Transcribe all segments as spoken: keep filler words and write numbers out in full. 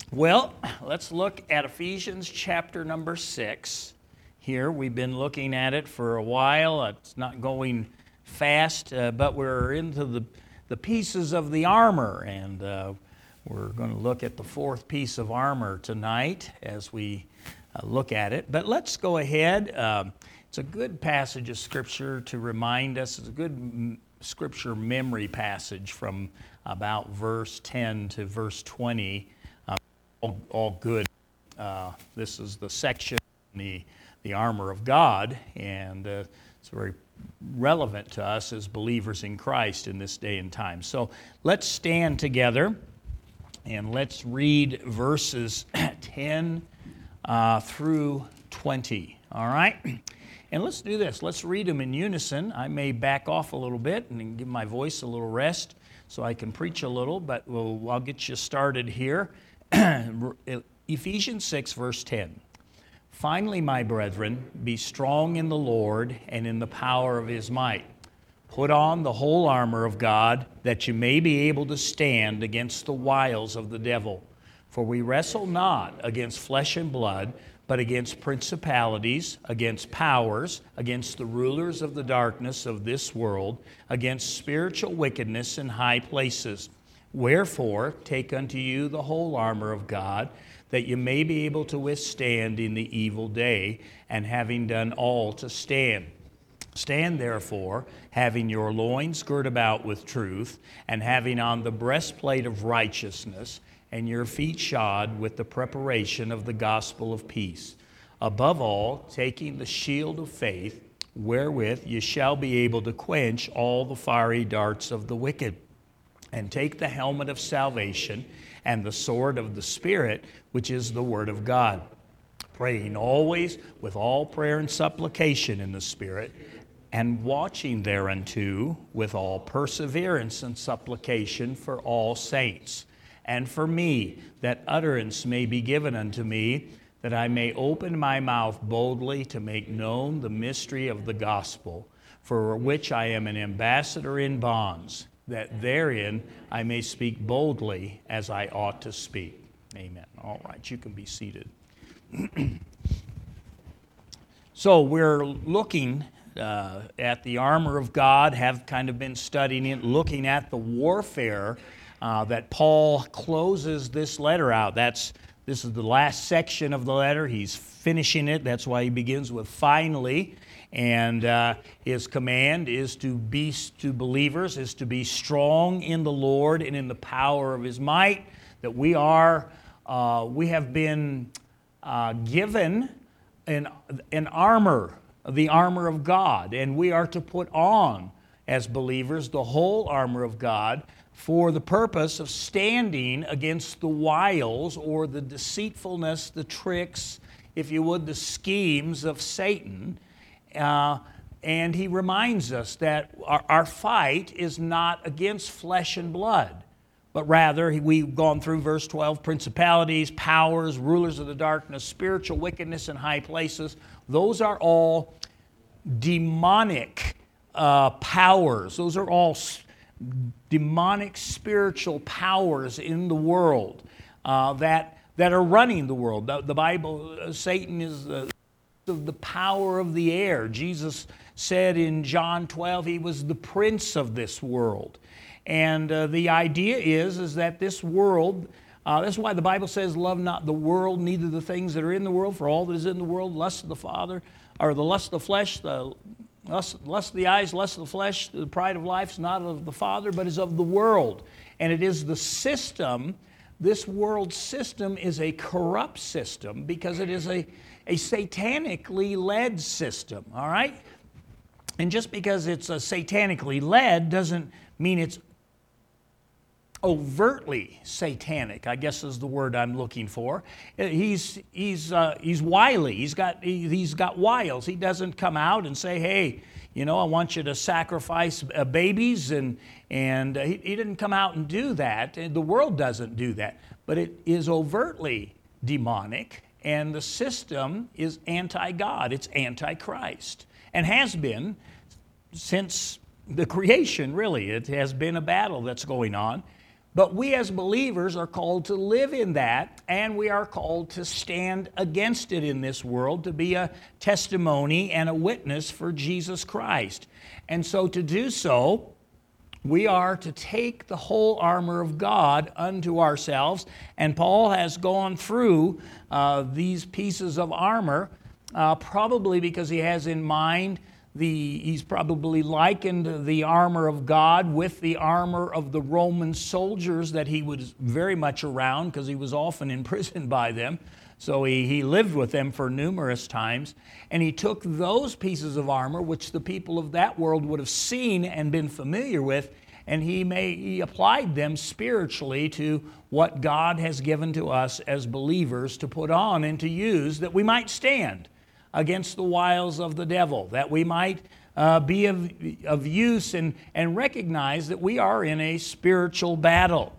Well, let's look at Ephesians chapter number six. Here, we've been looking at it for a while. It's not going fast, uh, but we're into the, the pieces of the armor, and uh, we're going to look at the fourth piece of armor tonight as we uh, look at it. But let's go ahead. Um, it's a good passage of Scripture to remind us. It's a good m- Scripture memory passage from about verse ten to verse twenty. All, all good. Uh, this is the section, the the armor of God, and uh, it's very relevant to us as believers in Christ in this day and time. So let's stand together and let's read verses ten uh, through twenty. All right? And let's do this. Let's read them in unison. I may back off a little bit and give my voice a little rest so I can preach a little, but we'll, I'll get you started here. Ephesians six, verse ten. Finally, my brethren, be strong in the Lord and in the power of His might. Put on the whole armor of God, that you may be able to stand against the wiles of the devil. For we wrestle not against flesh and blood, but against principalities, against powers, against the rulers of the darkness of this world, against spiritual wickedness in high places. Wherefore, take unto you the whole armor of God, that you may be able to withstand in the evil day, and having done all to stand. Stand therefore, having your loins girt about with truth, and having on the breastplate of righteousness, and your feet shod with the preparation of the gospel of peace. Above all, taking the shield of faith, wherewith ye shall be able to quench all the fiery darts of the wicked. And take the helmet of salvation and the sword of the Spirit, which is the Word of God, praying always with all prayer and supplication in the Spirit, and watching thereunto with all perseverance and supplication for all saints, and for me, that utterance may be given unto me, that I may open my mouth boldly to make known the mystery of the gospel, for which I am an ambassador in bonds, that therein I may speak boldly as I ought to speak. Amen. All right, you can be seated. So we're looking uh, at the armor of God, have kind of been studying it, looking at the warfare uh, that Paul closes this letter out. That's This is the last section of the letter. He's finishing it. That's why he begins with finally. And uh, his command is to be to believers is to be strong in the Lord and in the power of His might. That we are uh, we have been uh, given an an armor, the armor of God, and we are to put on as believers the whole armor of God for the purpose of standing against the wiles or the deceitfulness, the tricks, if you would, the schemes of Satan. Uh, and he reminds us that our, our fight is not against flesh and blood, but rather, we've gone through verse twelve, principalities, powers, rulers of the darkness, spiritual wickedness in high places. Those are all demonic uh, powers. Those are all s- demonic spiritual powers in the world uh, that, that are running the world. The, the Bible, uh, Satan is the of the power of the air. Jesus said in John twelve, he was the prince of this world. And uh, the idea is, is that this world, uh, that's why the Bible says, love not the world, neither the things that are in the world, for all that is in the world, lust of the Father, or the lust of the flesh, the lust, lust of the eyes, lust of the flesh, the pride of life is not of the Father, but is of the world. And it is the system, this world system is a corrupt system because it is a a satanically led system, all right? And just because it's a satanically led doesn't mean it's overtly satanic, I guess is the word I'm looking for. He's he's uh, he's wily. He's got he, he's got wiles. He doesn't come out and say, "Hey, you know, I want you to sacrifice uh, babies," and and uh, he, he didn't come out and do that. And the world doesn't do that, but it is overtly demonic. And the system is anti-God. It's anti-Christ. And has been since the creation, really. It has been a battle that's going on. But we as believers are called to live in that, and we are called to stand against it in this world, to be a testimony and a witness for Jesus Christ. And so to do so, we are to take the whole armor of God unto ourselves. And Paul has gone through uh, these pieces of armor, uh, probably because he has in mind The, he's probably likened the armor of God with the armor of the Roman soldiers that he was very much around, because he was often imprisoned by them. So he, he lived with them for numerous times. And he took those pieces of armor, which the people of that world would have seen and been familiar with, and he, may, he applied them spiritually to what God has given to us as believers to put on and to use, that we might stand against the wiles of the devil, that we might uh, be of, of use and, and recognize that we are in a spiritual battle.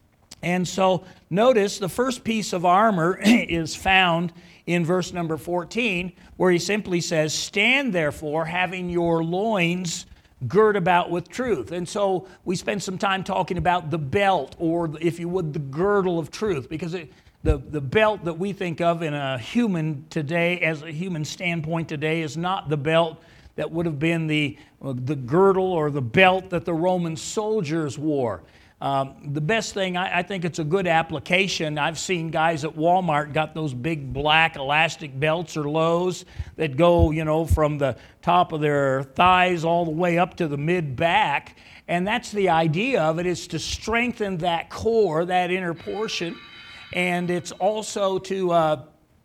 And so notice the first piece of armor is found in verse number fourteen, where he simply says, "Stand therefore, having your loins girt about with truth." And so we spend some time talking about the belt, or if you would, the girdle of truth, because it The, the belt that we think of in a human today, as a human standpoint today, is not the belt that would have been the, the girdle or the belt that the Roman soldiers wore. Um, the best thing, I, I think it's a good application. I've seen guys at Walmart got those big black elastic belts or lows that go, you know, from the top of their thighs all the way up to the mid-back. And that's the idea of it, is to strengthen that core, that inner portion. And it's also to, uh,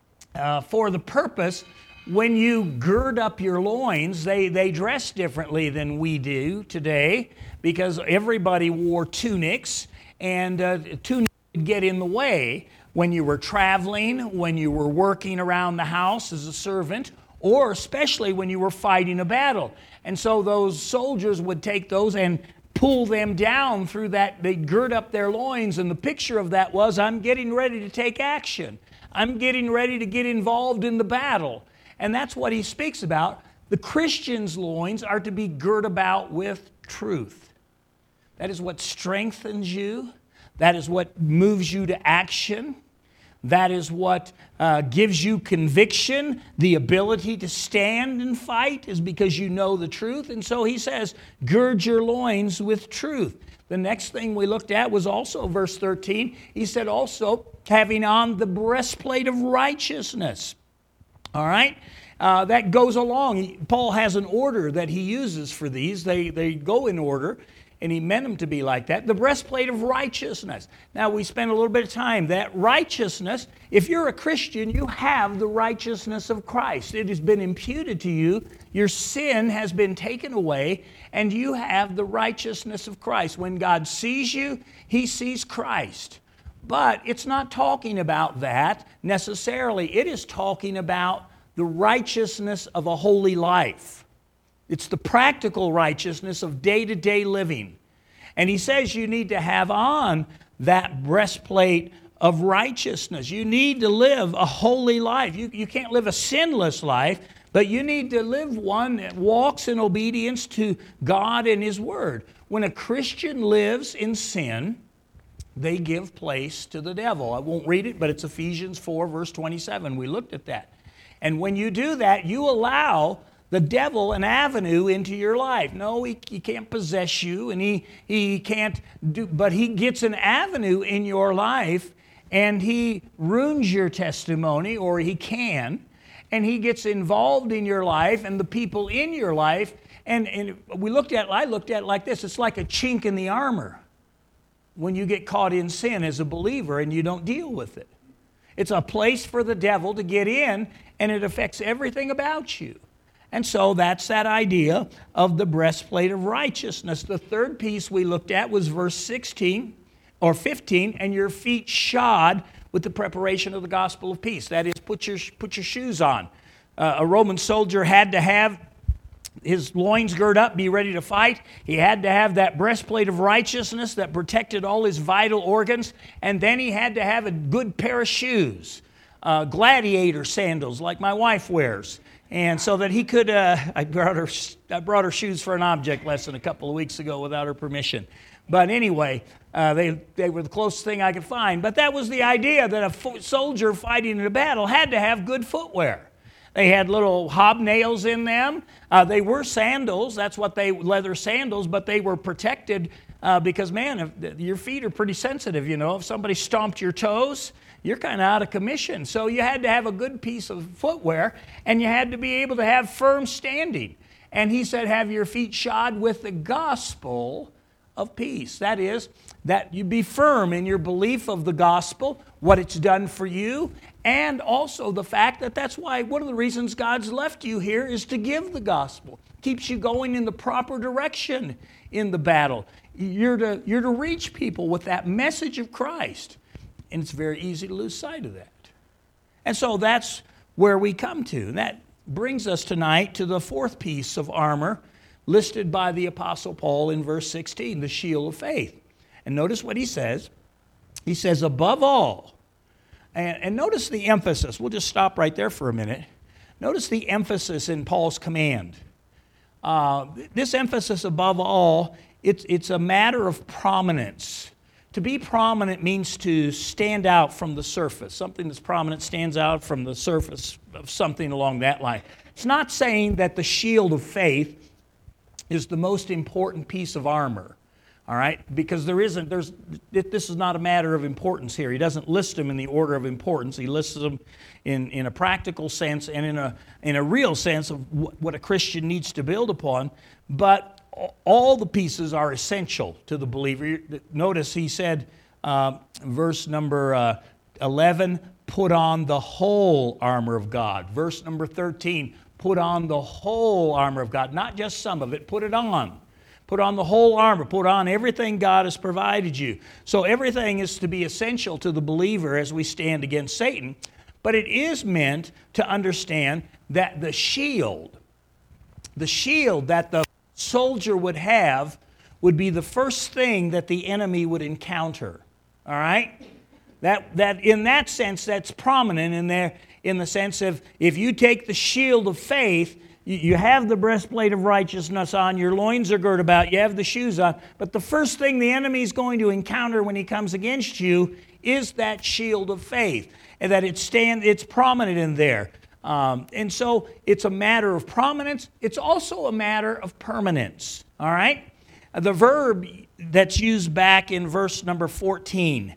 uh, for the purpose, when you gird up your loins, they, they dress differently than we do today, because everybody wore tunics, and uh, tunics would get in the way when you were traveling, when you were working around the house as a servant, or especially when you were fighting a battle. And so those soldiers would take those and pull them down through that. They'd gird up their loins, and the picture of that was, I'm getting ready to take action. I'm getting ready to get involved in the battle. And that's what he speaks about. The Christian's loins are to be girt about with truth. That is what strengthens you. That is what moves you to action. That is what uh, gives you conviction. The ability to stand and fight is because you know the truth. And so he says, gird your loins with truth. The next thing we looked at was also verse thirteen. He said also, having on the breastplate of righteousness. All right? Uh, that goes along. He, Paul has an order that he uses for these. They, they go in order. And he meant them to be like that. The breastplate of righteousness. Now, we spent a little bit of time. That righteousness, if you're a Christian, you have the righteousness of Christ. It has been imputed to you. Your sin has been taken away, and you have the righteousness of Christ. When God sees you, he sees Christ. But it's not talking about that necessarily. It is talking about the righteousness of a holy life. It's the practical righteousness of day-to-day living. And he says you need to have on that breastplate of righteousness. You need to live a holy life. You, you can't live a sinless life, but you need to live one that walks in obedience to God and his word. When a Christian lives in sin, they give place to the devil. I won't read it, but it's Ephesians four, verse twenty-seven. We looked at that. And when you do that, you allow the devil an avenue into your life. No, he, he can't possess you, and he, he can't do, but he gets an avenue in your life, and he ruins your testimony, or he can, and he gets involved in your life and the people in your life. And, and we looked at, I looked at it like this. It's like a chink in the armor when you get caught in sin as a believer and you don't deal with it. It's a place for the devil to get in, and it affects everything about you. And so that's that idea of the breastplate of righteousness. The third piece we looked at was verse sixteen or fifteen, and your feet shod with the preparation of the gospel of peace. That is, put your, put your shoes on. Uh, a Roman soldier had to have his loins girt up, be ready to fight. He had to have that breastplate of righteousness that protected all his vital organs. And then he had to have a good pair of shoes, uh, gladiator sandals like my wife wears. And so that he could, uh, I brought her, I brought her shoes for an object lesson a couple of weeks ago without her permission. But anyway, uh, they, they were the closest thing I could find. But that was the idea, that a fo- soldier fighting in a battle had to have good footwear. They had little hobnails in them. Uh, they were sandals. That's what they, leather sandals, but they were protected uh, because, man, if, your feet are pretty sensitive, you know. If somebody stomped your toes, you're kind of out of commission. So you had to have a good piece of footwear, and you had to be able to have firm standing. And he said, have your feet shod with the gospel of peace. That is, that you be firm in your belief of the gospel, what it's done for you, and also the fact that that's why one of the reasons God's left you here is to give the gospel. Keeps you going in the proper direction in the battle. You're to, you're to reach people with that message of Christ. And it's very easy to lose sight of that. And so that's where we come to. And that brings us tonight to the fourth piece of armor listed by the Apostle Paul in verse sixteen, the shield of faith. And notice what he says. He says, above all, and, and notice the emphasis. We'll just stop right there for a minute. Notice the emphasis in Paul's command. Uh, this emphasis above all, it's, it's a matter of prominence. To be prominent means to stand out from the surface. Something that's prominent stands out from the surface of something along that line. It's not saying that the shield of faith is the most important piece of armor, all right? Because there isn't, there's, this is not a matter of importance here. He doesn't list them in the order of importance. He lists them in, in a practical sense and in a, in a real sense of what a Christian needs to build upon. But all the pieces are essential to the believer. Notice he said, uh, verse number uh, eleven, put on the whole armor of God. Verse number thirteen, put on the whole armor of God, not just some of it, put it on. Put on the whole armor, put on everything God has provided you. So everything is to be essential to the believer as we stand against Satan, but it is meant to understand that the shield, the shield that the soldier would have would be the first thing that the enemy would encounter, all right? That, that in that sense, that's prominent in there, in the sense of if you take the shield of faith, you, you have the breastplate of righteousness on, your loins are girded about, you have the shoes on, but the first thing the enemy is going to encounter when he comes against you is that shield of faith, and that it stand, it's prominent in there. Um, and so it's a matter of prominence. It's also a matter of permanence, all right? The verb that's used back in verse number fourteen,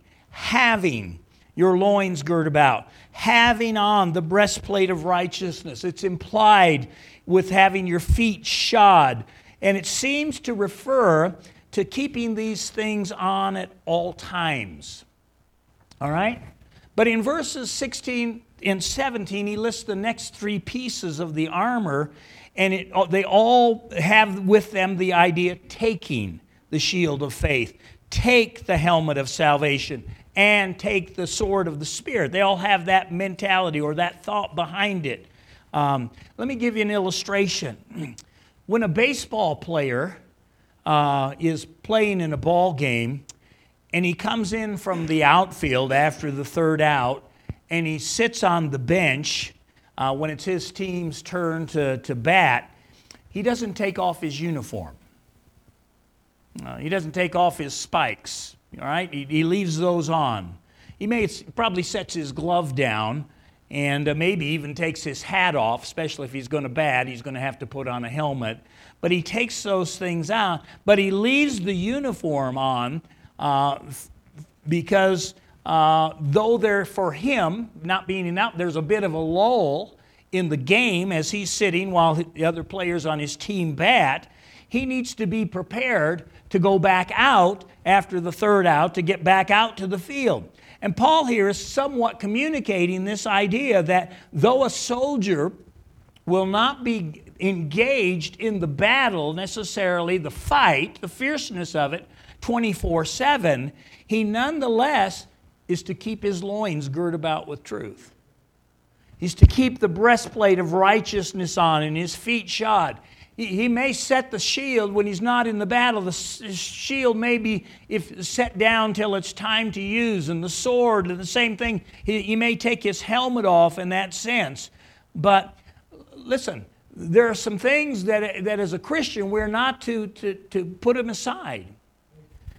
having your loins girt about, having on the breastplate of righteousness. It's implied with having your feet shod. And it seems to refer to keeping these things on at all times. All right? But in verses sixteen and seventeen, he lists the next three pieces of the armor, and it, they all have with them the idea taking the shield of faith, take the helmet of salvation, and take the sword of the Spirit. They all have that mentality or that thought behind it. Um, let me give you an illustration. When a baseball player uh, is playing in a ball game, and he comes in from the outfield after the third out, and he sits on the bench uh, when it's his team's turn to, to bat, he doesn't take off his uniform. Uh, he doesn't take off his spikes, all right? He, he leaves those on. He may probably sets his glove down and uh, maybe even takes his hat off, especially if he's going to bat. He's going to have to put on a helmet. But he takes those things out, but he leaves the uniform on uh, because uh, though they're for him, not being enough, there's a bit of a lull in the game as he's sitting while the other players on his team bat. He needs to be prepared to go back out after the third out to get back out to the field. And Paul here is somewhat communicating this idea that though a soldier will not be engaged in the battle necessarily, the fight, the fierceness of it, twenty-four seven, he nonetheless is to keep his loins girt about with truth. He's to keep the breastplate of righteousness on and his feet shod. He may set the shield when he's not in the battle. The shield may be if set down till it's time to use. And the sword, the same thing. He, he may take his helmet off in that sense. But listen, there are some things that, that as a Christian we're not to, to, to put them aside.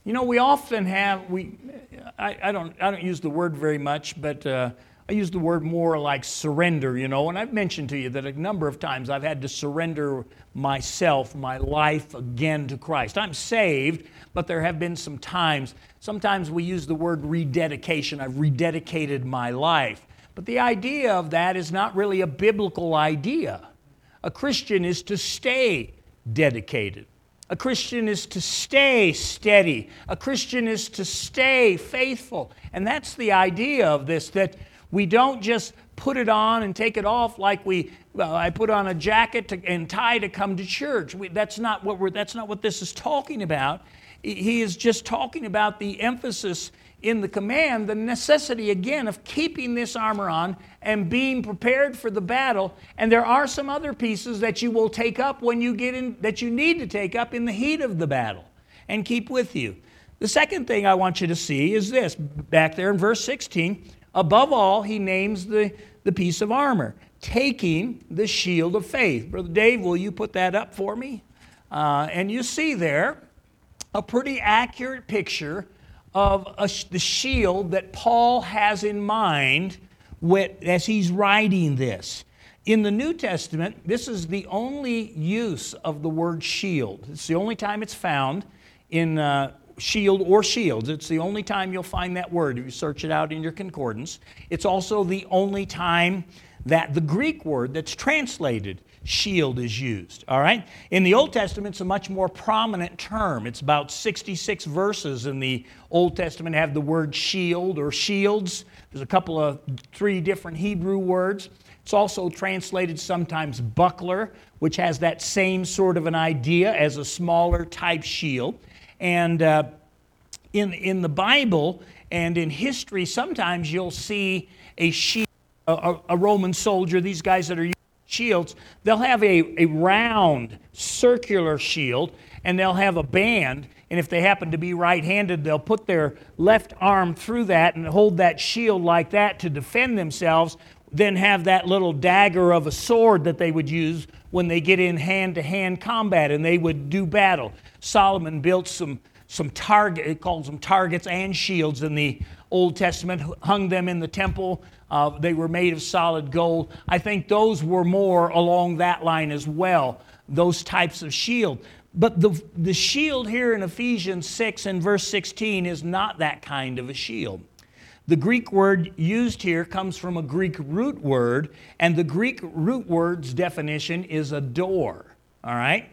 You know, we often have, we, I, I don't I don't use the word very much, but uh, I use the word more like surrender, you know, and I've mentioned to you that a number of times I've had to surrender myself, my life again to Christ. I'm saved, but there have been some times, sometimes we use the word rededication. I've rededicated my life. But the idea of that is not really a biblical idea. A Christian is to stay dedicated. A Christian is to stay steady. A Christian is to stay faithful. And that's the idea of this, that we don't just put it on and take it off like we, well, I put on a jacket to, and tie to come to church. We, that's not what we're, that's not what this is talking about. He is just talking about the emphasis in the command, the necessity again of keeping this armor on and being prepared for the battle. And there are some other pieces that you will take up when you get in, that you need to take up in the heat of the battle and keep with you. The second thing I want you to see is this, back there in verse sixteen. Above all, he names the, the piece of armor, taking the shield of faith. Brother Dave, will you put that up for me? Uh, and you see there a pretty accurate picture of a, the shield that Paul has in mind with, as he's writing this. In the New Testament, this is the only use of the word shield. It's the only time it's found in uh, shield or shields. It's the only time you'll find that word if you search it out in your concordance. It's also the only time that the Greek word that's translated shield is used, all right? In the Old Testament, it's a much more prominent term. It's about sixty-six verses in the Old Testament have the word shield or shields. There's a couple of three different Hebrew words. It's also translated sometimes buckler, which has that same sort of an idea as a smaller type shield. And uh, in, in the Bible and in history, sometimes you'll see a shield, a, a Roman soldier, these guys that are using shields, they'll have a, a round circular shield and they'll have a band, and if they happen to be right-handed, they'll put their left arm through that and hold that shield like that to defend themselves, then have that little dagger of a sword that they would use when they get in hand-to-hand combat and they would do battle. Solomon built some some target, it calls them targets and shields in the Old Testament, hung them in the temple. Uh, they were made of solid gold. I think those were more along that line as well, those types of shield. But the, the shield here in Ephesians six and verse sixteen is not that kind of a shield. The Greek word used here comes from a Greek root word, and the Greek root word's definition is a door, all right?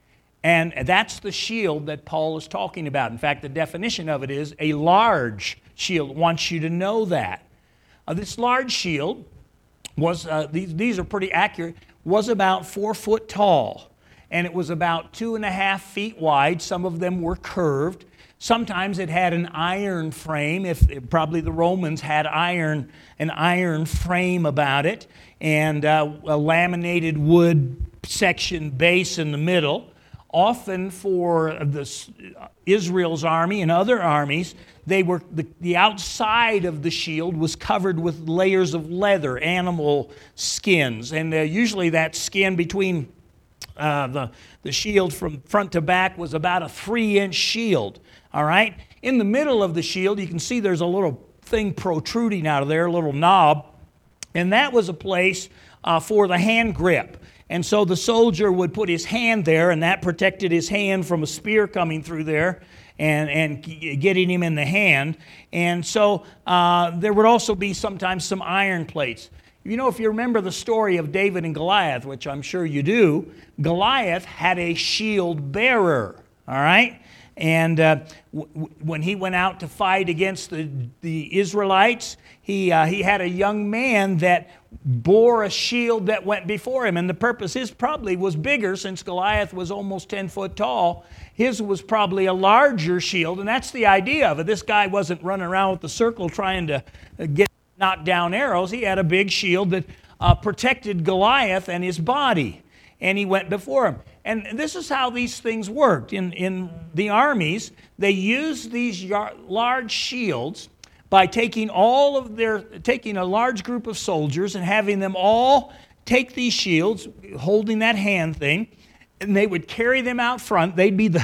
And that's the shield that Paul is talking about. In fact, the definition of it is a large shield. It wants you to know that. Uh, this large shield was, uh, these, these are pretty accurate, was about four foot tall. And it was about two and a half feet wide. Some of them were curved. Sometimes it had an iron frame. If, if probably the Romans had iron, an iron frame about it, and uh, a laminated wood section base in the middle. Often for the, Israel's army and other armies, they were the, the outside of the shield was covered with layers of leather, animal skins, and uh, usually that skin between uh, the the shield from front to back was about a three-inch shield. All right. In the middle of the shield, you can see there's a little thing protruding out of there, a little knob, and that was a place uh, for the hand grip. And so the soldier would put his hand there, and that protected his hand from a spear coming through there and, and getting him in the hand. And so uh, there would also be sometimes some iron plates. You know, if you remember the story of David and Goliath, which I'm sure you do, Goliath had a shield bearer, all right? And uh, w- when he went out to fight against the, the Israelites, he, uh, he had a young man that bore a shield that went before him. And the purpose, his probably was bigger since Goliath was almost ten foot tall. His was probably a larger shield, and that's the idea of it. This guy wasn't running around with the circle trying to get knocked down arrows. He had a big shield that uh, protected Goliath and his body, and he went before him. And this is how these things worked. In, in the armies, they used these yar- large shields by taking all of their, taking a large group of soldiers and having them all take these shields, holding that hand thing, and they would carry them out front. They'd be the,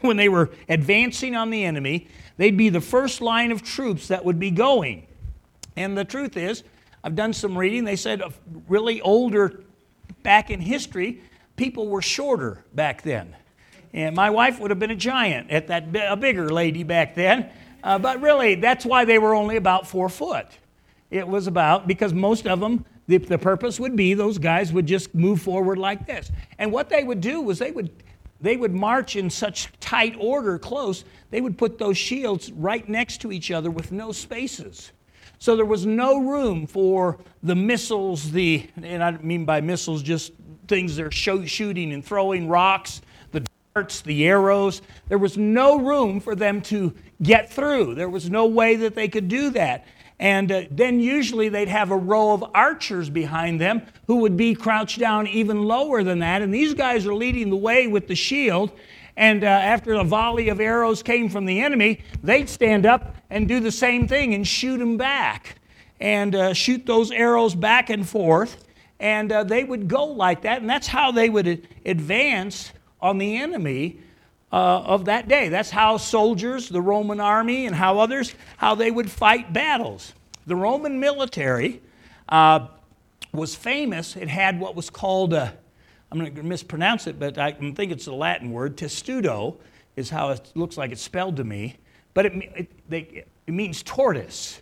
when they were advancing on the enemy, they'd be the first line of troops that would be going. And the truth is, I've done some reading. They said really older, back in history, people were shorter back then. And my wife would have been a giant, at that a bigger lady back then. Uh, but really, that's why they were only about four foot. It was about, because most of them, the, the purpose would be those guys would just move forward like this. And what they would do was they would they would march in such tight order, close, they would put those shields right next to each other with no spaces. So there was no room for the missiles, the, and I don't mean by missiles just things they're show, shooting and throwing, rocks, the darts, the arrows. There was no room for them to get through. There was no way that they could do that. And uh, then usually they'd have a row of archers behind them who would be crouched down even lower than that. And these guys are leading the way with the shield. And uh, after a volley of arrows came from the enemy, they'd stand up and do the same thing and shoot them back. And uh, shoot those arrows back and forth. And uh, they would go like that. And that's how they would advance on the enemy uh, of that day. That's how soldiers, the Roman army, and how others, how they would fight battles. The Roman military uh, was famous. It had what was called a, I'm going to mispronounce it, but I think it's a Latin word. Testudo is how it looks like it's spelled to me. But it, it, they, it means tortoise.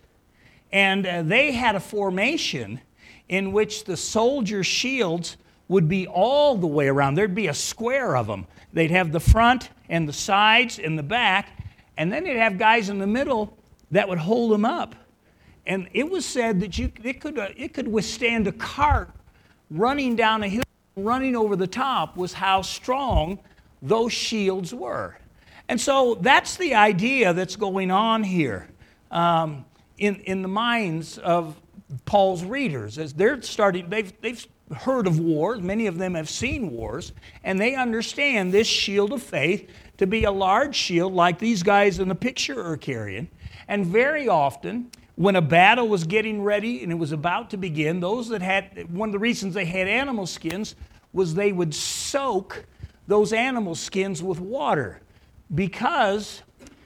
And uh, they had a formation in which the soldiers' shields would be all the way around. There'd be a square of them. They'd have the front and the sides and the back, and then they'd have guys in the middle that would hold them up. And it was said that you, it could, uh, it could withstand a cart running down a hill. Running over the top was how strong those shields were. And so that's the idea that's going on here um, in, in the minds of Paul's readers. As they're starting, they've, they've heard of wars, many of them have seen wars, and they understand this shield of faith to be a large shield like these guys in the picture are carrying. And very often, when a battle was getting ready and it was about to begin, those that had, one of the reasons they had animal skins was they would soak those animal skins with water. Because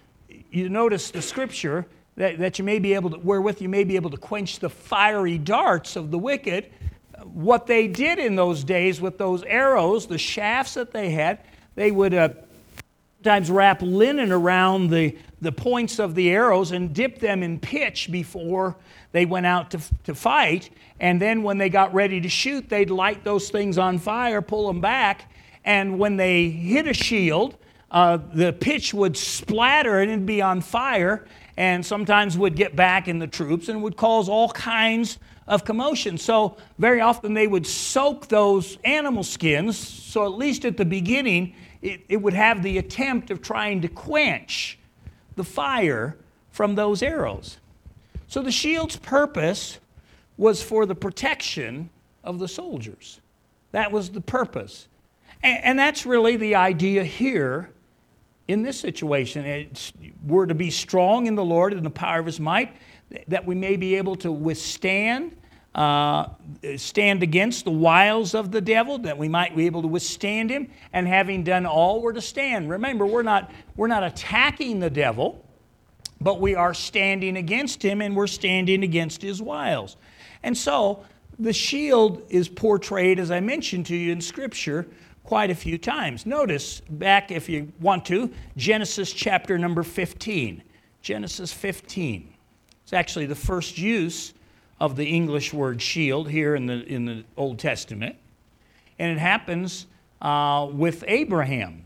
you notice the scripture that, that you may be able to, wherewith you may be able to quench the fiery darts of the wicked. What they did in those days with those arrows, the shafts that they had, they would uh, sometimes wrap linen around the, the points of the arrows and dip them in pitch before they went out to, to fight. And then when they got ready to shoot, they'd light those things on fire, pull them back, and when they hit a shield, uh, the pitch would splatter and it'd be on fire, and sometimes would get back in the troops and would cause all kinds of commotion. So very often they would soak those animal skins, so at least at the beginning, it, it would have the attempt of trying to quench the fire from those arrows. So the shield's purpose was for the protection of the soldiers. That was the purpose. And, and that's really the idea here in this situation. It's, we're to be strong in the Lord and the power of His might, that we may be able to withstand, uh, stand against the wiles of the devil, that we might be able to withstand him, and having done all, we're to stand. Remember, we're not, we're not attacking the devil, but we are standing against him, and we're standing against his wiles. And so the shield is portrayed, as I mentioned to you in Scripture, quite a few times. Notice back, if you want to, Genesis chapter number fifteen. Genesis fifteen. It's actually the first use of the English word shield here in the, in the Old Testament. And it happens uh, with Abraham.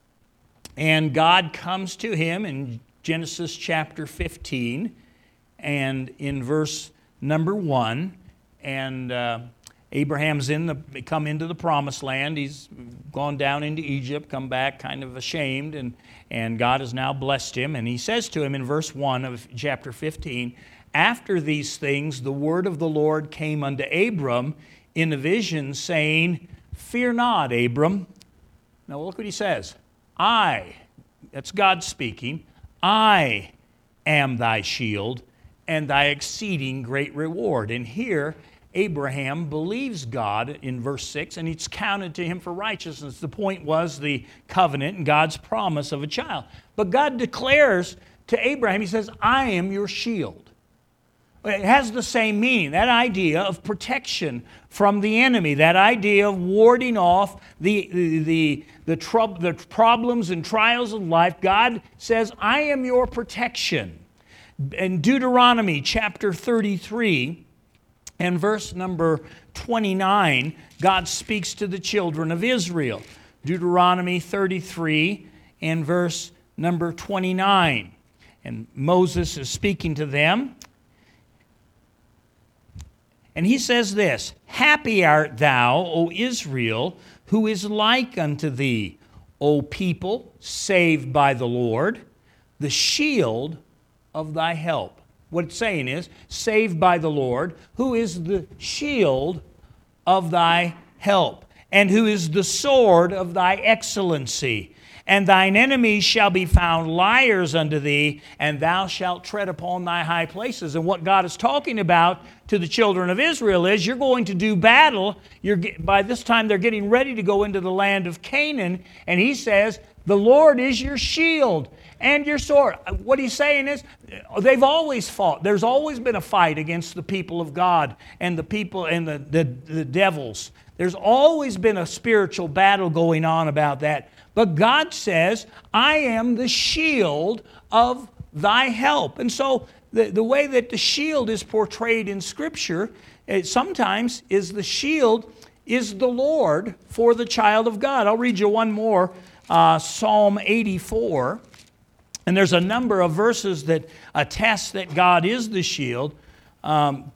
And God comes to him in Genesis chapter fifteen and in verse number one. And uh, Abraham's in the come into the promised land. He's gone down into Egypt, come back kind of ashamed, and, and God has now blessed him. And he says to him in verse one of chapter fifteen, "After these things the word of the Lord came unto Abram in a vision, saying, Fear not, Abram." Now look what he says. I, that's God speaking, I am thy shield and thy exceeding great reward. And here Abraham believes God in verse six, and it's counted to him for righteousness. The point was the covenant and God's promise of a child. But God declares to Abraham, he says, I am your shield. It has the same meaning, that idea of protection from the enemy, that idea of warding off the, the, the, the, troub- the problems and trials of life. God says, I am your protection. In Deuteronomy chapter thirty-three and verse number twenty-nine, God speaks to the children of Israel. Deuteronomy thirty-three and verse number twenty-nine. And Moses is speaking to them. And he says this, Happy art thou, O Israel, who is like unto thee, O people saved by the Lord, the shield of thy help. What it's saying is, saved by the Lord, who is the shield of thy help, and who is the sword of thy excellency. And thine enemies shall be found liars unto thee, and thou shalt tread upon thy high places. And what God is talking about to the children of Israel is, you're going to do battle. You're, by this time, they're getting ready to go into the land of Canaan. And he says, the Lord is your shield and your sword. What he's saying is, they've always fought. There's always been a fight against the people of God and the people and the, the, the devils. There's always been a spiritual battle going on about that. But God says, I am the shield of thy help. And so the, the way that the shield is portrayed in Scripture, it sometimes is the shield is the Lord for the child of God. I'll read you one more, uh, Psalm eighty-four. And there's a number of verses that attest that God is the shield. Um,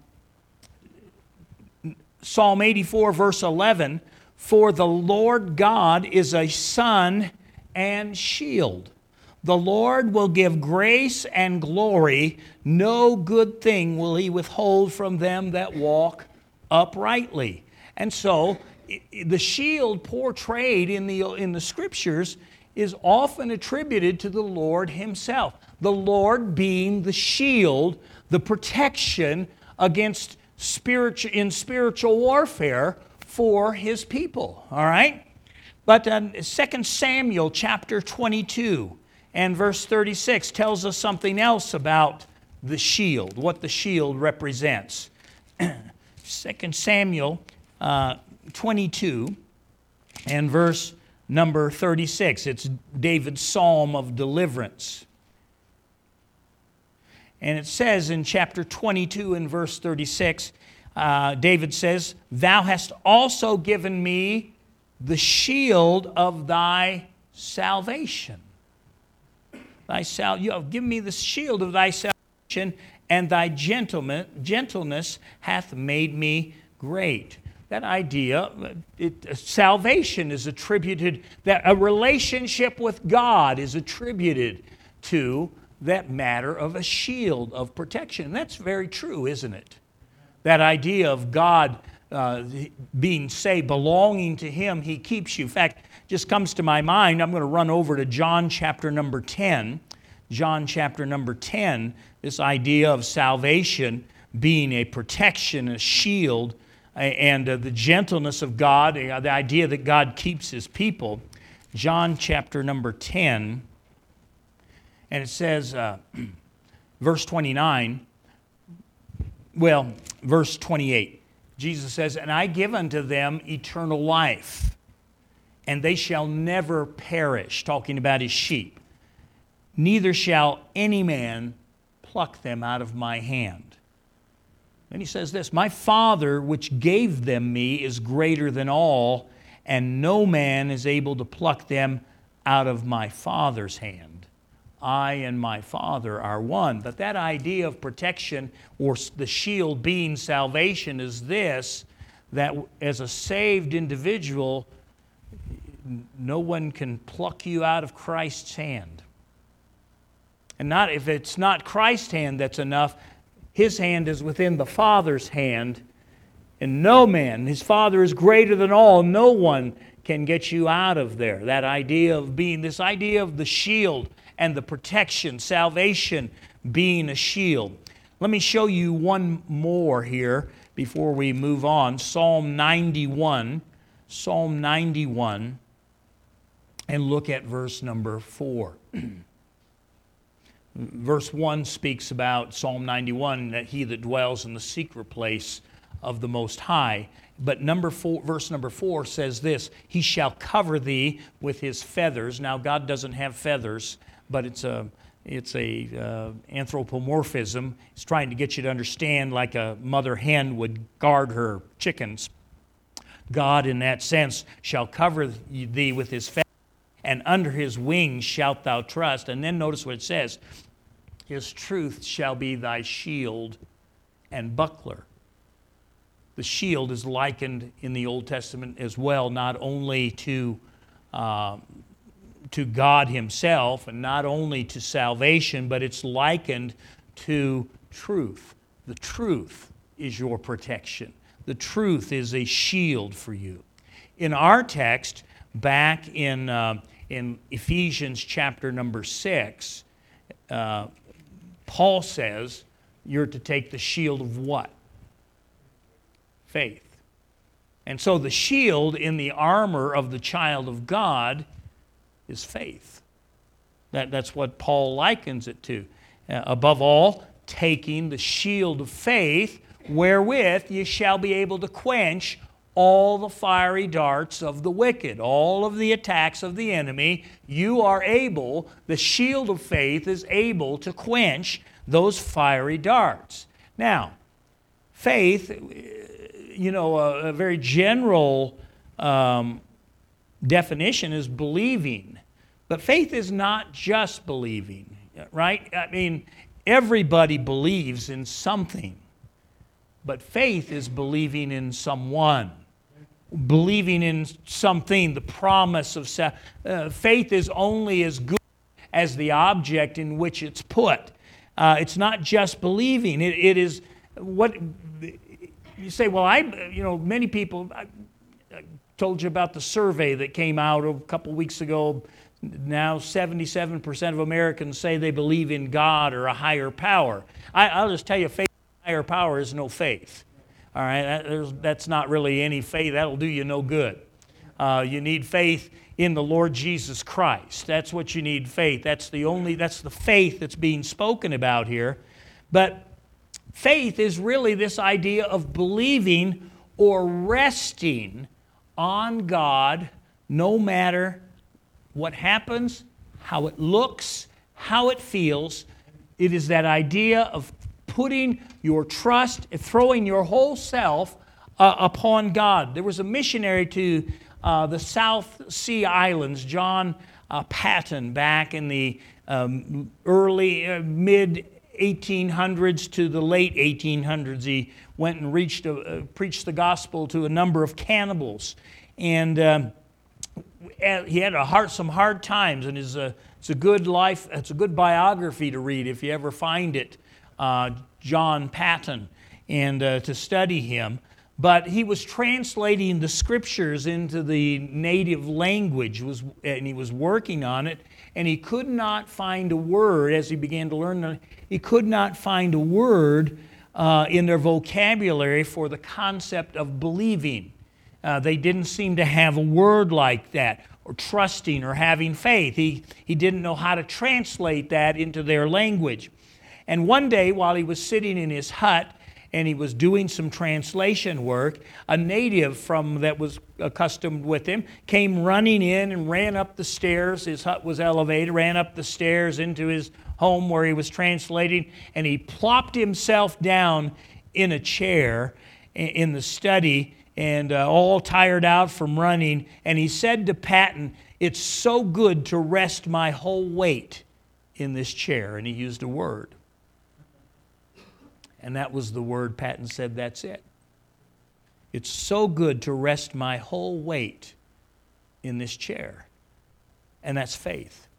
Psalm eighty-four, verse eleven, For the Lord God is a sun and shield. The Lord will give grace and glory. No good thing will he withhold from them that walk uprightly. And so, the shield portrayed in the, in the Scriptures is often attributed to the Lord himself. The Lord being the shield, the protection against spiritual, in spiritual warfare for his people, all right? But uh, Second Samuel chapter twenty-two and verse thirty-six tells us something else about the shield, what the shield represents. Second Samuel uh, twenty-two and verse number thirty-six. It's David's psalm of deliverance. And it says in chapter twenty-two and verse thirty-six, Uh, David says, Thou hast also given me the shield of thy salvation. Thy sal- you have given me the shield of thy salvation, and thy gentleness hath made me great. That idea, it, salvation is attributed, that a relationship with God is attributed to that matter of a shield of protection. That's very true, isn't it? That idea of God uh, being saved, belonging to him, he keeps you. In fact, just comes to my mind, I'm going to run over to John chapter number ten. John chapter number ten, this idea of salvation being a protection, a shield, and uh, the gentleness of God, uh, the idea that God keeps his people. John chapter number ten, and it says, uh, verse twenty-nine, well, verse twenty-eight, Jesus says, And I give unto them eternal life, and they shall never perish, talking about his sheep. Neither shall any man pluck them out of my hand. Then he says this, My Father which gave them me is greater than all, and no man is able to pluck them out of my Father's hand. I and my Father are one. But that idea of protection, or the shield being salvation, is this, that as a saved individual, no one can pluck you out of Christ's hand. And not if it's not Christ's hand that's enough, his hand is within the Father's hand, and no man, his Father is greater than all, no one can get you out of there. That idea of being, this idea of the shield and the protection, salvation being a shield. let me show you one more here before we move on. Psalm ninety-one. Psalm ninety-one. And look at verse number four. Verse one speaks about Psalm ninety-one, that he that dwells in the secret place of the Most High. But number four, verse number four says this: he shall cover thee with his feathers. Now, God doesn't have feathers, but it's a it's a uh, anthropomorphism. It's trying to get you to understand, like a mother hen would guard her chickens. God, in that sense, shall cover thee with his feathers, and under his wings shalt thou trust. And then notice what it says: his truth shall be thy shield and buckler. The shield is likened in the Old Testament as well, not only to, uh, to God himself and not only to salvation, but it's likened to truth. The truth is your protection. The truth is a shield for you. In our text, back in, uh, in Ephesians chapter number six, uh, Paul says you're to take the shield of what? Faith. And so the shield in the armor of the child of God is faith. That, that's what Paul likens it to. Uh, above all, taking the shield of faith, wherewith ye shall be able to quench all the fiery darts of the wicked, all of the attacks of the enemy. You are able, the shield of faith is able to quench those fiery darts. Now, faith, you know, a, a very general um, definition is believing. But faith is not just believing, right? I mean, everybody believes in something. But faith is believing in someone, believing in something, the promise of sa- uh, faith is only as good as the object in which it's put. Uh, it's not just believing. It, it is what you say. Well, I, you know, many people. I, I told you about the survey that came out a couple weeks ago. Now, seventy-seven percent of Americans say they believe in God or a higher power. I, I'll just tell you, faith in a higher power is no faith. All right, that, that's not really any faith. That'll do you no good. Uh, you need faith in the Lord Jesus Christ. That's what you need, faith. That's the only, that's the faith that's being spoken about here. But faith is really this idea of believing or resting on God no matter what happens, how it looks, how it feels. It is that idea of putting your trust, throwing your whole self uh, upon God. There was a missionary to uh, the South Sea Islands, John uh, Paton, back in the um, early, uh, mid eighteen hundreds to the late eighteen hundreds. He went and reached a, uh, preached the gospel to a number of cannibals. And um, he had a hard, some hard times, and it's a, it's a good life, it's a good biography to read if you ever find it, uh, John Paton, and uh, to study him. But he was translating the scriptures into the native language, was, and he was working on it, and he could not find a word, as he began to learn, he could not find a word uh, in their vocabulary for the concept of believing. Uh, they didn't seem to have a word like that, or trusting or having faith. He, he didn't know how to translate that into their language. And one day, while he was sitting in his hut and he was doing some translation work, a native from that was accustomed with him came running in and ran up the stairs. His hut was elevated, ran up the stairs into his home where he was translating, and he plopped himself down in a chair in the study, and uh, all tired out from running. And he said to Paton, "It's so good to rest my whole weight in this chair." And he used a word. And that was the word Paton said, that's it. It's so good to rest my whole weight in this chair. And that's faith.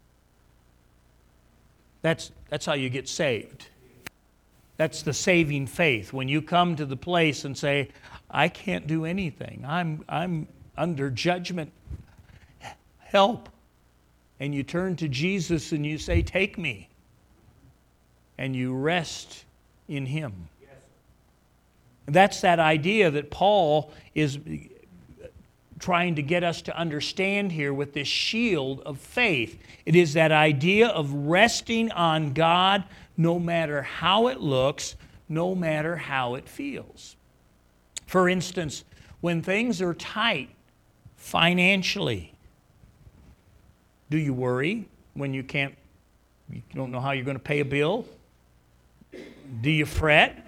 That's, that's how you get saved. That's the saving faith. When you come to the place and say, I can't do anything. I'm, I'm under judgment. Help. And you turn to Jesus and you say, take me. And you rest in Him. That's that idea that Paul is trying to get us to understand here with this shield of faith. It is that idea of resting on God no matter how it looks, no matter how it feels. For instance, when things are tight financially, do you worry when you can't, you don't know how you're going to pay a bill? Do you fret?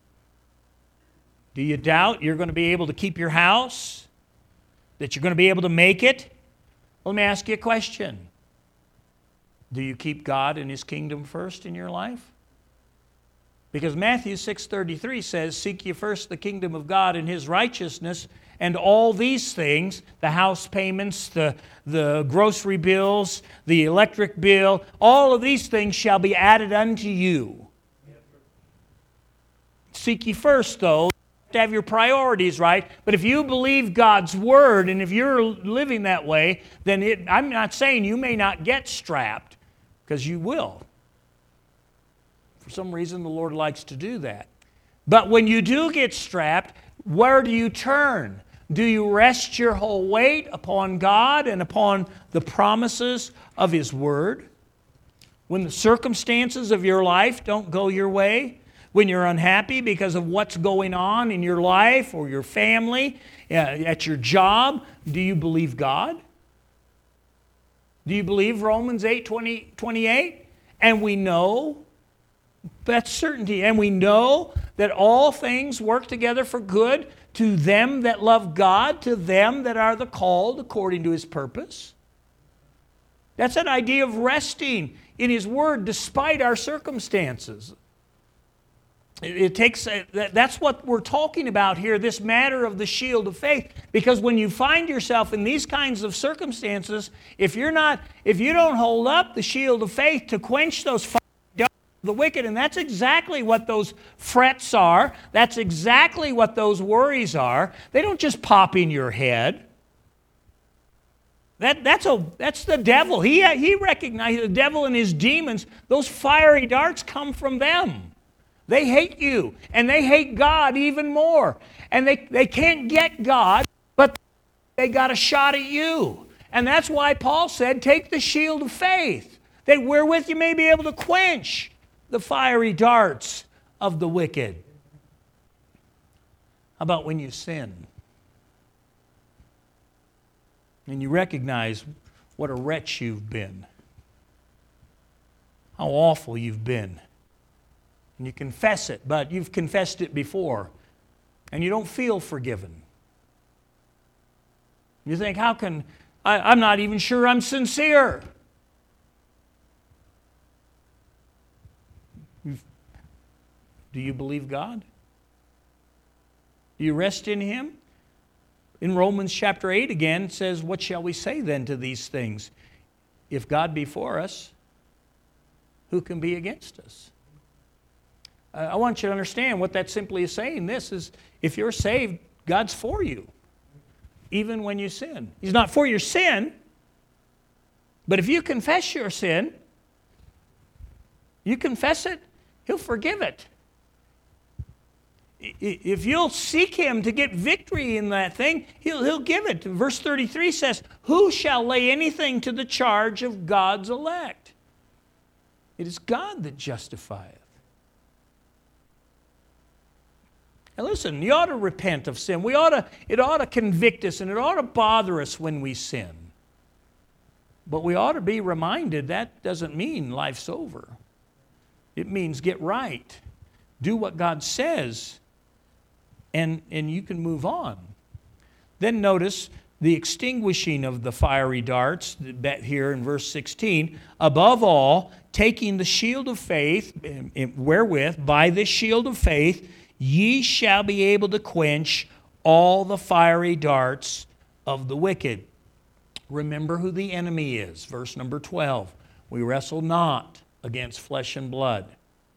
Do you doubt you're going to be able to keep your house? That you're going to be able to make it? Well, let me ask you a question. Do you keep God and His kingdom first in your life? Because Matthew six thirty-three says, "Seek ye first the kingdom of God and His righteousness, and all these things," the house payments, the, the grocery bills, the electric bill, all of these things shall be added unto you. Seek ye first, though, to have your priorities right. But if you believe God's Word, and if you're living that way, then it, I'm not saying you may not get strapped, because you will. For some reason, the Lord likes to do that. But when you do get strapped, where do you turn? Do you rest your whole weight upon God and upon the promises of His Word? When the circumstances of your life don't go your way, when you're unhappy because of what's going on in your life or your family, uh, at your job, do you believe God? Do you believe Romans eight twenty, twenty-eight? And we know, that's certainty, and we know that all things work together for good to them that love God, to them that are the called according to His purpose. That's an idea of resting in His Word despite our circumstances. It takes, that's what we're talking about here, this matter of the shield of faith. Because when you find yourself in these kinds of circumstances, if you're not, if you don't hold up the shield of faith to quench those fiery darts of the wicked, and that's exactly what those frets are, that's exactly what those worries are. They don't just pop in your head. That, that's, a, that's the devil. He, he recognizes the devil and his demons. Those fiery darts come from them. They hate you, and they hate God even more. And they, they can't get God, but they got a shot at you. And that's why Paul said, take the shield of faith, that wherewith you may be able to quench the fiery darts of the wicked. How about when you sin? And you recognize what a wretch you've been. How awful you've been. And you confess it, but you've confessed it before, and you don't feel forgiven. You think, how can, I, I'm not even sure I'm sincere. You've, do you believe God? Do you rest in Him? In Romans chapter eight again, it says, what shall we say then to these things? If God be for us, who can be against us? I want you to understand what that simply is saying. This is, if you're saved, God's for you, even when you sin. He's not for your sin, but if you confess your sin, you confess it, He'll forgive it. If you'll seek Him to get victory in that thing, He'll, he'll give it. Verse thirty-three says, who shall lay anything to the charge of God's elect? It is God that justifieth. And listen, you ought to repent of sin. We ought to, it ought to convict us, and it ought to bother us when we sin. But we ought to be reminded that doesn't mean life's over. It means get right. Do what God says, and, and you can move on. Then notice the extinguishing of the fiery darts here in verse sixteen. Above all, taking the shield of faith, wherewith, by this shield of faith, ye shall be able to quench all the fiery darts of the wicked. Remember who the enemy is. Verse number twelve. We wrestle not against flesh and blood.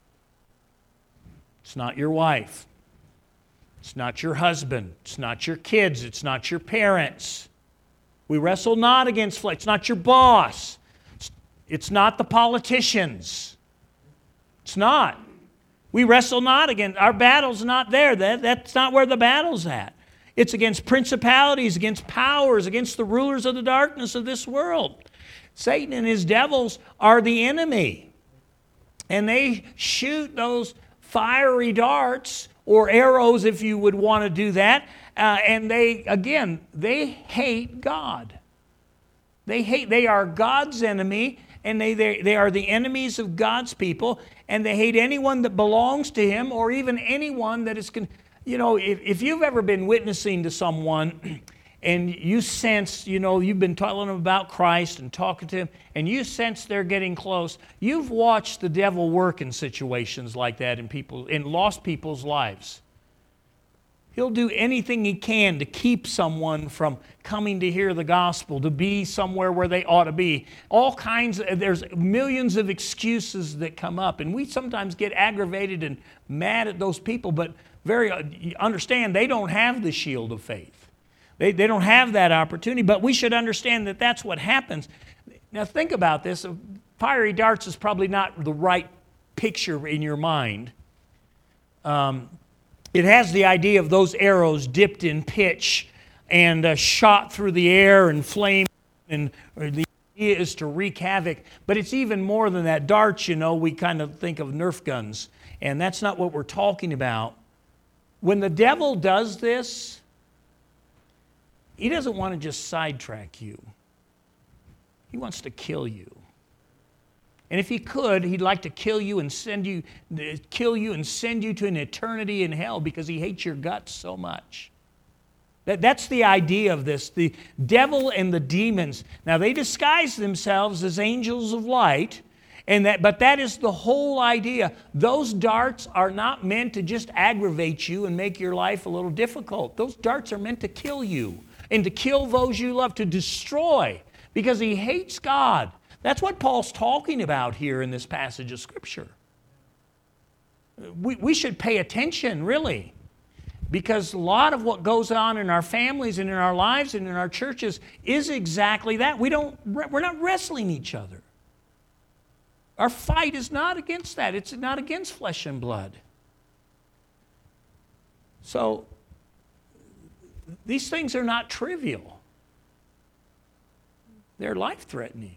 It's not your wife. It's not your husband. It's not your kids. It's not your parents. We wrestle not against flesh. It's not your boss. It's, it's not the politicians. It's not. We wrestle not against, our battle's not there. That, that's not where the battle's at. It's against principalities, against powers, against the rulers of the darkness of this world. Satan and his devils are the enemy. And they shoot those fiery darts or arrows, if you would want to do that. Uh, and they, again, they hate God. They hate, they are God's enemy, and they, they, they are the enemies of God's people, and they hate anyone that belongs to Him, or even anyone that is, con- you know, if, if you've ever been witnessing to someone and you sense, you know, you've been telling them about Christ and talking to them, and you sense they're getting close, you've watched the devil work in situations like that in people, in lost people's lives. He'll do anything he can to keep someone from coming to hear the gospel, to be somewhere where they ought to be. All kinds of, there's millions of excuses that come up, and we sometimes get aggravated and mad at those people, but very understand they don't have the shield of faith. They, they don't have that opportunity, but we should understand that that's what happens. Now think about this. Fiery darts is probably not the right picture in your mind. Um, It has the idea of those arrows dipped in pitch and uh, shot through the air and flame, and the idea is to wreak havoc. But it's even more than that. Darts, you know, we kind of think of Nerf guns, and that's not what we're talking about. When the devil does this, he doesn't want to just sidetrack you. He wants to kill you. And if he could, he'd like to kill you and send you, kill you and send you to an eternity in hell because he hates your guts so much. That, that's the idea of this. The devil and the demons, now they disguise themselves as angels of light, and that, but that is the whole idea. Those darts are not meant to just aggravate you and make your life a little difficult. Those darts are meant to kill you and to kill those you love, to destroy, because he hates God. That's what Paul's talking about here in this passage of Scripture. We, we should pay attention, really, because a lot of what goes on in our families and in our lives and in our churches is exactly that. We don't, we're not wrestling each other. Our fight is not against that. It's not against flesh and blood. So, these things are not trivial. They're life-threatening.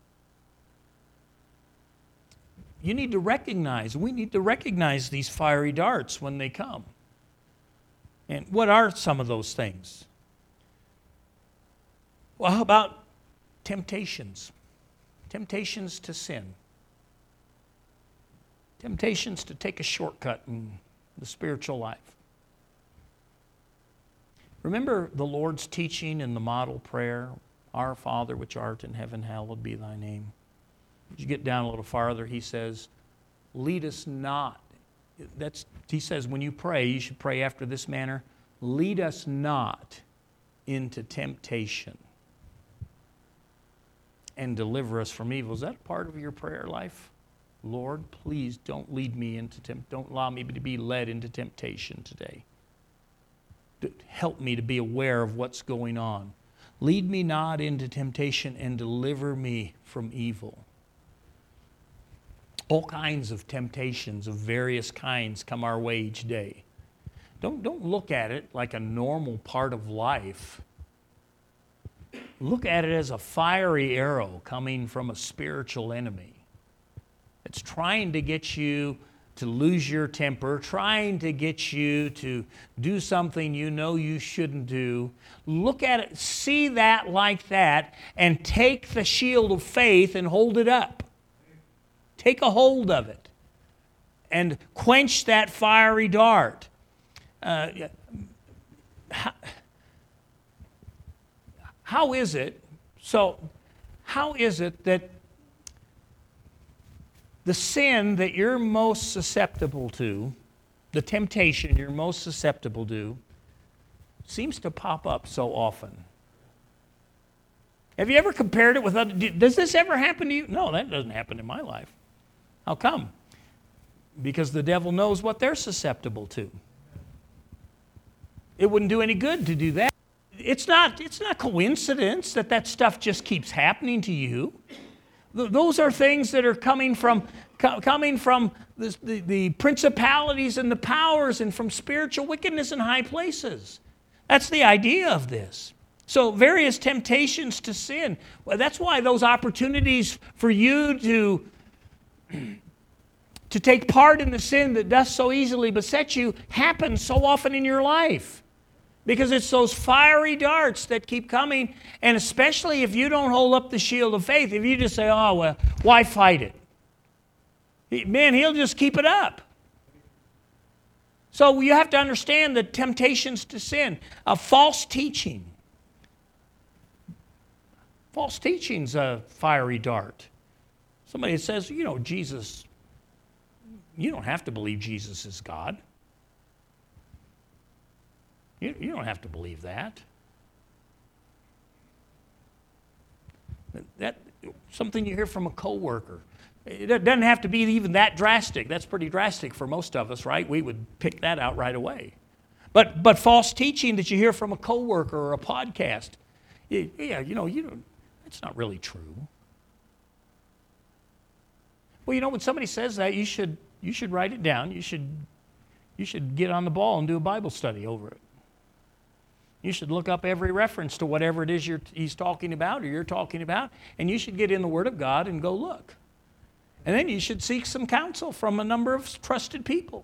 You need to recognize, we need to recognize these fiery darts when they come. And what are some of those things? Well, how about temptations? Temptations to sin. Temptations to take a shortcut in the spiritual life. Remember the Lord's teaching in the model prayer, Our Father which art in heaven, hallowed be thy name. As you get down a little farther, he says, lead us not. That's, he says, when you pray, you should pray after this manner, lead us not into temptation and deliver us from evil. Is that part of your prayer life? Lord, please don't lead me into temp- don't allow me to be led into temptation today. Help me to be aware of what's going on. Lead me not into temptation and deliver me from evil. All kinds of temptations of various kinds come our way each day. Don't, don't look at it like a normal part of life. Look at it as a fiery arrow coming from a spiritual enemy. It's trying to get you to lose your temper, trying to get you to do something you know you shouldn't do. Look at it, see that like that, and take the shield of faith and hold it up. Take a hold of it and quench that fiery dart. Uh, how, how is it, so how is it that the sin that you're most susceptible to, the temptation you're most susceptible to, seems to pop up so often? Have you ever compared it with other, does this ever happen to you? No, that doesn't happen in my life. How come? Because the devil knows what they're susceptible to. It wouldn't do any good to do that. It's not, it's not coincidence that that stuff just keeps happening to you. Th- those are things that are coming from co- coming from the, the, the principalities and the powers and from spiritual wickedness in high places. That's the idea of this. So various temptations to sin. Well, that's why those opportunities for you to, to take part in the sin that does so easily beset you happen so often in your life. Because it's those fiery darts that keep coming, and especially if you don't hold up the shield of faith, if you just say, oh, well, why fight it? Man, he'll just keep it up. So you have to understand the temptations to sin, a false teaching. False teaching's a fiery dart. Somebody says, you know, Jesus, you don't have to believe Jesus is God. You, you don't have to believe that. That something you hear from a coworker. It doesn't have to be even that drastic. That's pretty drastic for most of us, right? We would pick that out right away. But but false teaching that you hear from a coworker or a podcast, yeah, you know, you don't, it's not really true. Well, you know, when somebody says that, you should you should write it down. You should you should get on the ball and do a Bible study over it. You should look up every reference to whatever it is you're, he's talking about or you're talking about, and you should get in the Word of God and go look. And then you should seek some counsel from a number of trusted people.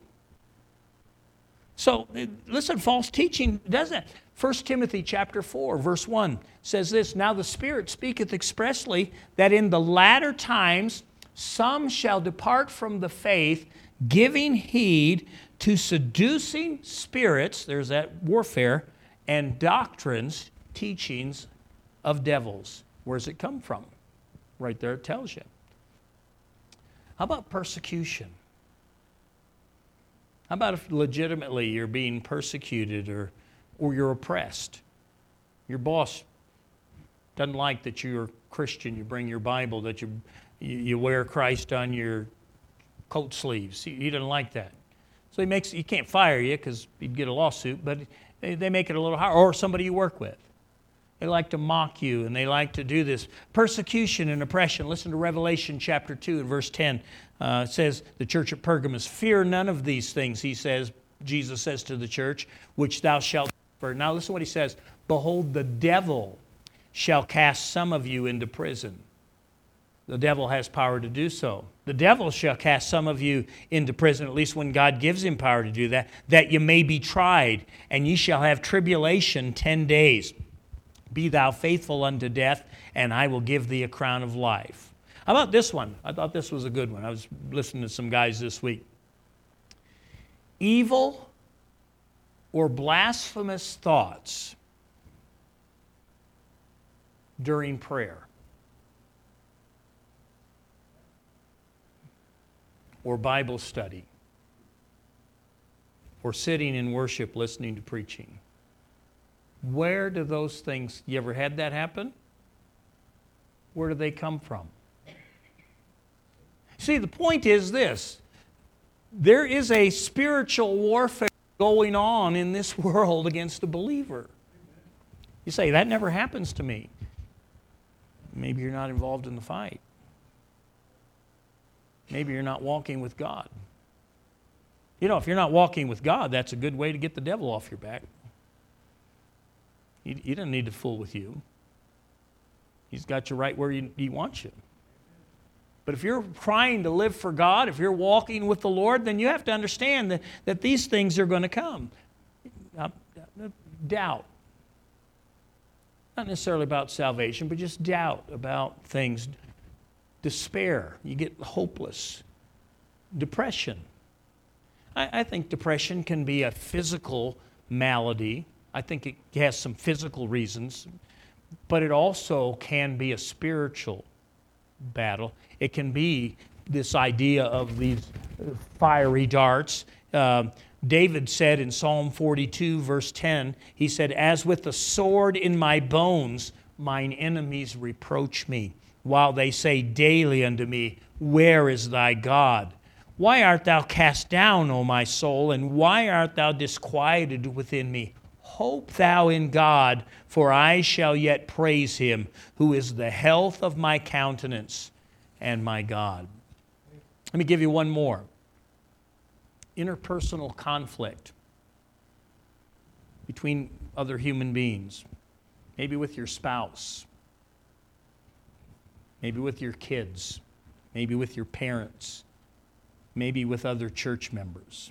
So, listen, false teaching does that. First Timothy chapter four, verse one says this, now the Spirit speaketh expressly that in the latter times some shall depart from the faith, giving heed to seducing spirits, there's that warfare, and doctrines, teachings of devils. Where does it come from? Right there it tells you. How about persecution? How about if legitimately you're being persecuted or, or you're oppressed? Your boss doesn't like that you're Christian, you bring your Bible, that you, you, you wear Christ on your coat sleeves. He, he doesn't like that. So he makes, he can't fire you because he'd get a lawsuit, but they, they make it a little hard. Or somebody you work with. They like to mock you, and they like to do this. Persecution and oppression. Listen to Revelation chapter two and verse ten. Uh, it says, the church at Pergamos, fear none of these things, he says, Jesus says to the church, which thou shalt suffer. Now listen to what he says. Behold, the devil shall cast some of you into prison. The devil has power to do so. The devil shall cast some of you into prison, at least when God gives him power to do that, that you may be tried, and ye shall have tribulation ten days. Be thou faithful unto death, and I will give thee a crown of life. How about this one? I thought this was a good one. I was listening to some guys this week. Evil or blasphemous thoughts during prayer. Or Bible study. Or sitting in worship listening to preaching. Where do those things, you ever had that happen? Where do they come from? See, the point is this. There is a spiritual warfare going on in this world against the believer. You say, that never happens to me. Maybe you're not involved in the fight. Maybe you're not walking with God. You know, if you're not walking with God, that's a good way to get the devil off your back. He, he doesn't need to fool with you. He's got you right where he, he wants you. But if you're trying to live for God, if you're walking with the Lord, then you have to understand that, that these things are going to come. Uh, doubt. Not necessarily about salvation, but just doubt about things. Despair. You get hopeless. Depression. I, I think depression can be a physical malady. I think it has some physical reasons, but it also can be a spiritual battle. It can be this idea of these fiery darts. Uh, David said in Psalm forty-two, verse ten, he said, as with the sword in my bones, mine enemies reproach me, while they say daily unto me, where is thy God? Why art thou cast down, O my soul, and why art thou disquieted within me? Hope thou in God, for I shall yet praise him, who is the health of my countenance and my God. Let me give you one more. Interpersonal conflict between other human beings. Maybe with your spouse. Maybe with your kids. Maybe with your parents. Maybe with other church members.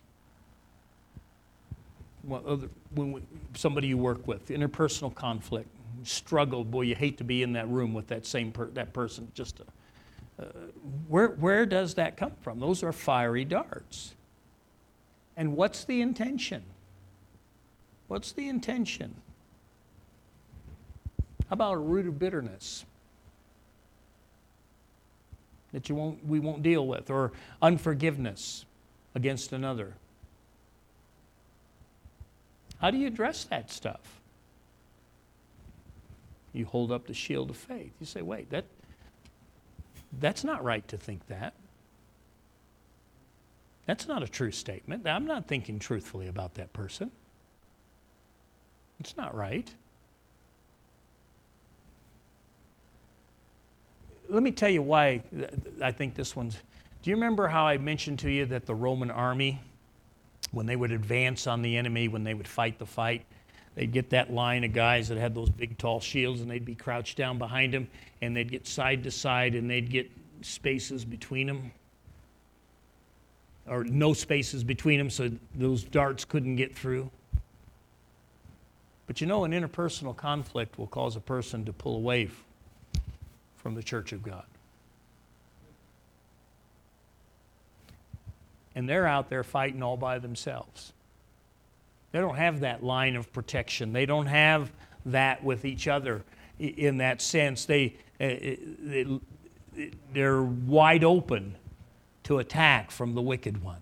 Well, other, when we, somebody you work with, interpersonal conflict, struggle. Boy, you hate to be in that room with that same per, that person. Just, uh, where where does that come from? Those are fiery darts. And what's the intention? What's the intention? How about a root of bitterness that you won't we won't deal with, or unforgiveness against another? How do you address that stuff? You hold up the shield of faith. You say, wait, that that's not right to think that. That's not a true statement. I'm not thinking truthfully about that person. It's not right. Let me tell you why I think this one's... Do you remember how I mentioned to you that the Roman army, when they would advance on the enemy, when they would fight the fight, they'd get that line of guys that had those big tall shields, and they'd be crouched down behind them, and they'd get side to side, and they'd get spaces between them, or no spaces between them, so those darts couldn't get through. But you know, an interpersonal conflict will cause a person to pull away from the church of God. And they're out there fighting all by themselves. They don't have that line of protection. They don't have that with each other in that sense. They, they're wide open to attack from the wicked one.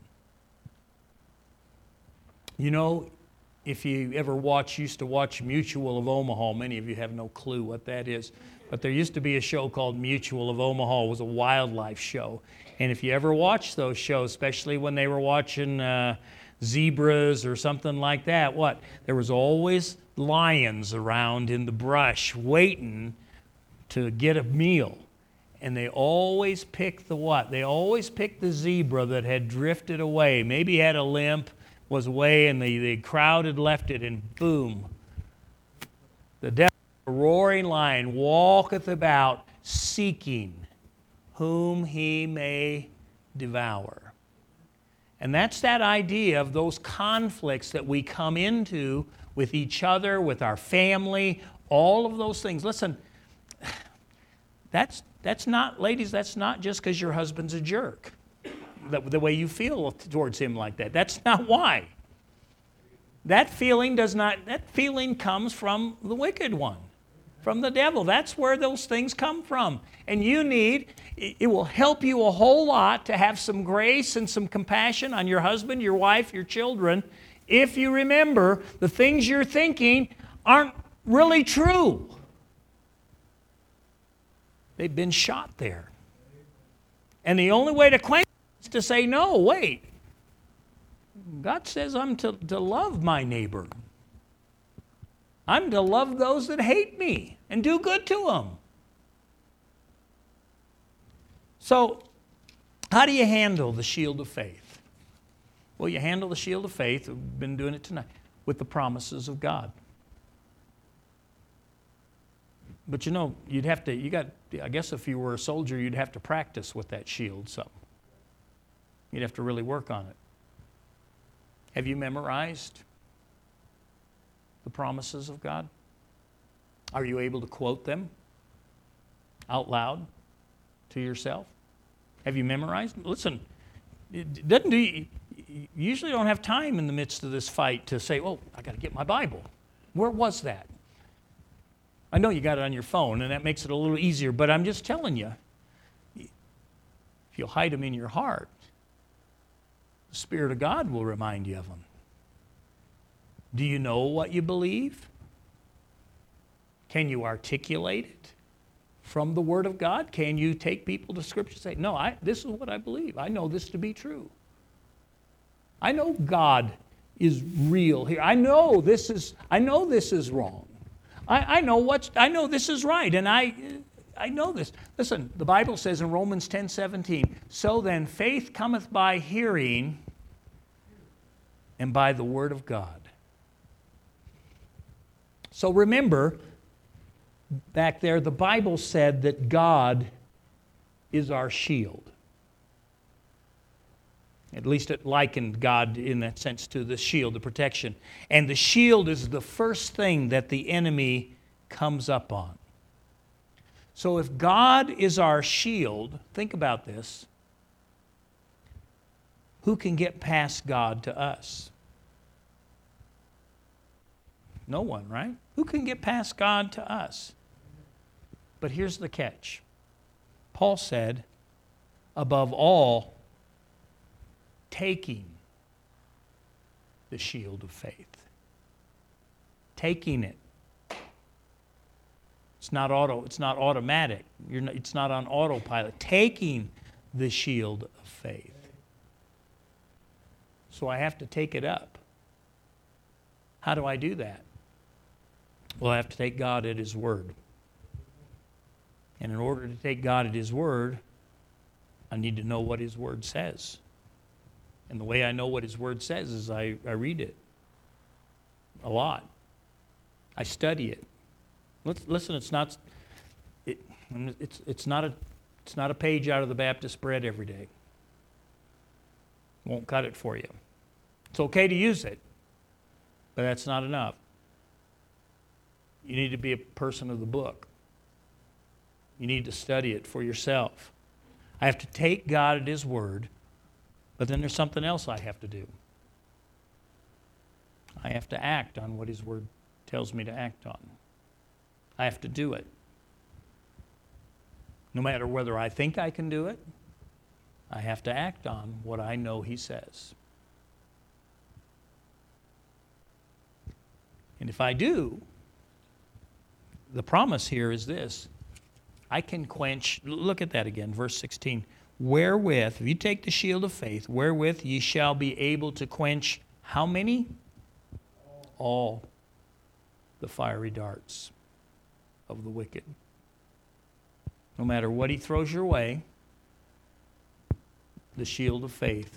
You know, if you ever watch, used to watch Mutual of Omaha, many of you have no clue what that is, but there used to be a show called Mutual of Omaha. It was a wildlife show. And if you ever watched those shows, especially when they were watching uh, zebras or something like that, what? There was always lions around in the brush waiting to get a meal. And they always picked the what? They always picked the zebra that had drifted away. Maybe had a limp, was away, and the, the crowd had left it, and boom. The devil, a roaring lion, walketh about seeking whom he may devour. And that's that idea of those conflicts that we come into with each other, with our family, all of those things. Listen, that's that's not, ladies, that's not just because your husband's a jerk, the, the way you feel towards him like that. That's not why. That feeling does not, that feeling comes from the wicked one, from the devil. That's where those things come from. And you need, it will help you a whole lot to have some grace and some compassion on your husband, your wife, your children, if you remember the things you're thinking aren't really true. They've been shot there. And the only way to claim it is to say, no, wait. God says I'm to, to love my neighbor. I'm to love those that hate me and do good to them. So, how do you handle the shield of faith? Well, you handle the shield of faith, we've been doing it tonight, with the promises of God. But you know, you'd have to, you got, I guess if you were a soldier, you'd have to practice with that shield some. You'd have to really work on it. Have you memorized the promises of God? Are you able to quote them out loud to yourself? Have you memorized them? Listen, it doesn't do you, you usually don't have time in the midst of this fight to say, oh, I got to get my Bible. Where was that? I know you got it on your phone, and that makes it a little easier, but I'm just telling you, if you'll hide them in your heart, the Spirit of God will remind you of them. Do you know what you believe? Can you articulate it from the Word of God? Can you take people to Scripture and say, no, I, this is what I believe. I know this to be true. I know God is real here. I know this is, I know this is wrong. I, I know what's, I know this is right, and I, I know this. Listen, the Bible says in Romans ten seventeen, so then faith cometh by hearing, and by the word of God. So remember, back there, the Bible said that God is our shield. At least it likened God in that sense to the shield, the protection. And the shield is the first thing that the enemy comes up on. So if God is our shield, think about this, who can get past God to us? No one, right? Who can get past God to us? But here's the catch. Paul said, above all, taking the shield of faith. Taking it. It's not auto, it's not automatic. You're not, it's not on autopilot. Taking the shield of faith. So I have to take it up. How do I do that? Well, I have to take God at His word. And in order to take God at His word, I need to know what His word says. And the way I know what His word says is I, I read it a lot. I study it. Listen, it's not it, it's it's not a it's not a page out of the Baptist Bread every day. Won't cut it for you. It's okay to use it, but that's not enough. You need to be a person of the book. You need to study it for yourself. I have to take God at His word, but then there's something else I have to do. I have to act on what His word tells me to act on. I have to do it. No matter whether I think I can do it, I have to act on what I know He says. And if I do, the promise here is this. I can quench, look at that again, verse sixteen. Wherewith, if you take the shield of faith, wherewith ye shall be able to quench how many? All the fiery darts of the wicked. No matter what he throws your way, the shield of faith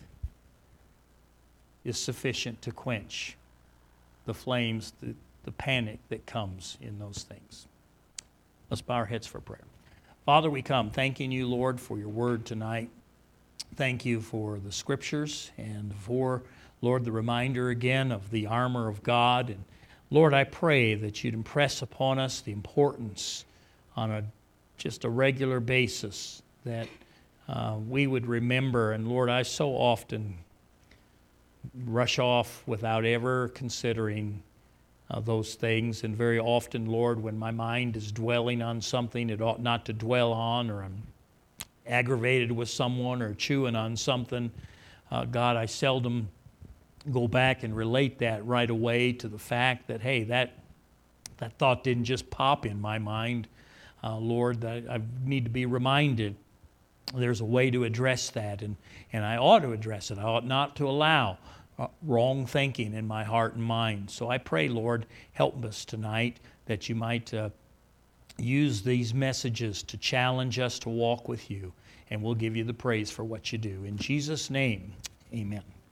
is sufficient to quench the flames, the, the panic that comes in those things. Let's bow our heads for prayer. Father, we come thanking you, Lord, for your word tonight. Thank you for the scriptures and for, Lord, the reminder again of the armor of God. And Lord, I pray that you'd impress upon us the importance on a just a regular basis that uh, we would remember. And Lord, I so often rush off without ever considering uh, those things. And very often, Lord, when my mind is dwelling on something it ought not to dwell on, or I'm aggravated with someone or chewing on something, uh, God, I seldom go back and relate that right away to the fact that, hey, that that thought didn't just pop in my mind. Uh, Lord, I, I need to be reminded there's a way to address that, and, and I ought to address it. I ought not to allow uh, wrong thinking in my heart and mind. So I pray, Lord, help us tonight that you might uh, use these messages to challenge us to walk with you, and we'll give you the praise for what you do. In Jesus' name, amen.